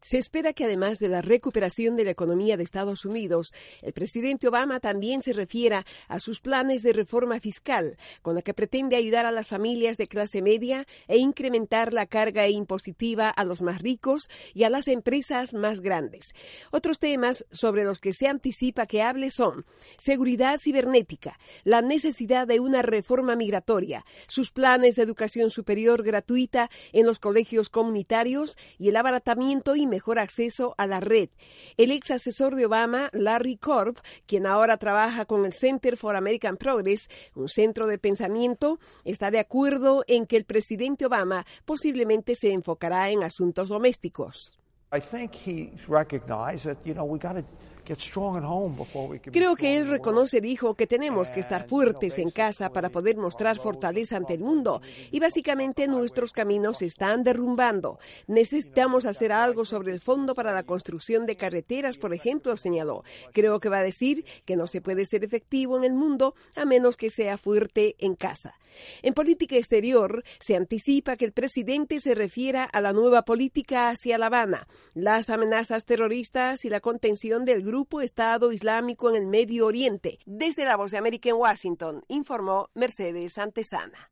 Se espera que además de la recuperación de la economía de Estados Unidos, el presidente Obama también se refiera a sus planes de reforma fiscal, con la que pretende ayudar a las familias de clase media e incrementar la carga impositiva a los más ricos y a las empresas más grandes. Otros temas sobre los que se anticipa que hable son seguridad cibernética, la necesidad de una reforma migratoria, sus planes de educación superior gratuita en los colegios comunitarios y el abaratamiento y mejor acceso a la red. El ex asesor de Obama, Larry Korb, quien ahora trabaja con el Center for American Progress, un centro de pensamiento, está de acuerdo en que el presidente Obama posiblemente se enfocará en asuntos domésticos. Creo que él reconoce, dijo, que tenemos que estar fuertes en casa para poder mostrar fortaleza ante el mundo y básicamente nuestros caminos se están derrumbando. Necesitamos hacer algo sobre el fondo para la construcción de carreteras, por ejemplo, señaló. Creo que va a decir que no se puede ser efectivo en el mundo a menos que sea fuerte en casa. En política exterior, se anticipa que el presidente se refiera a la nueva política hacia La Habana, las amenazas terroristas y la contención del grupo Estado Islámico en el Medio Oriente. Desde la Voz de América en Washington, informó Mercedes Antesana.